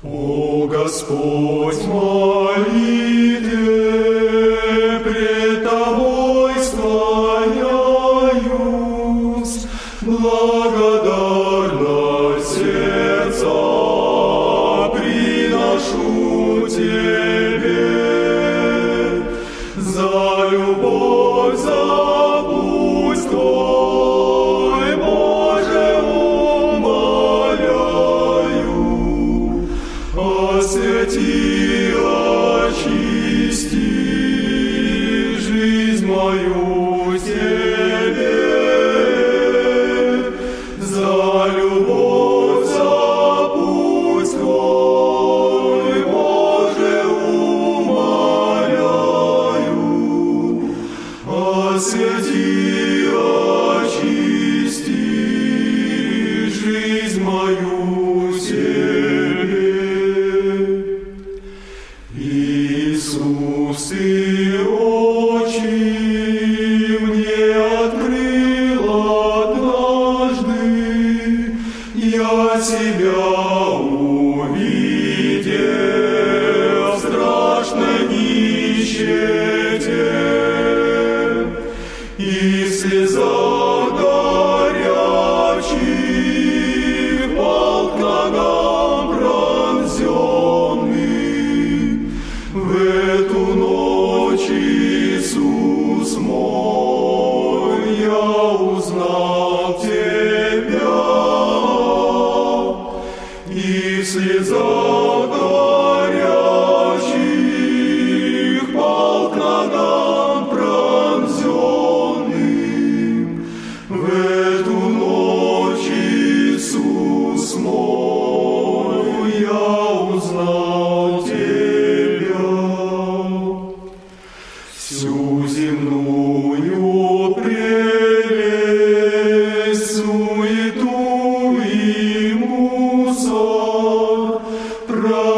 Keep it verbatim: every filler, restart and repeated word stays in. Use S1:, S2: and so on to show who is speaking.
S1: О Господь, молитве пред Тобой склоняюсь, благодарно сердца приношу Тебе за любовь, за путь Твой, Боже, умоляю, освети, очисти жизнь мою Тебе, за любовь, за путь Твой, Боже, умоляю, освети, очисти жизнь мою Тебе. Иисус, Ты очи мне открыл однажды, я Тебя увидел в страшной нищете, и в слезах горячих пал к ногам пронзенный. В эту ночь, Иисус мой, я узнал Тебя, и в слезах горячих пал к ногам пронзенным. В эту ночь, Иисус мой, я узнал Тебя. Всю земную прелесть, суету и мусор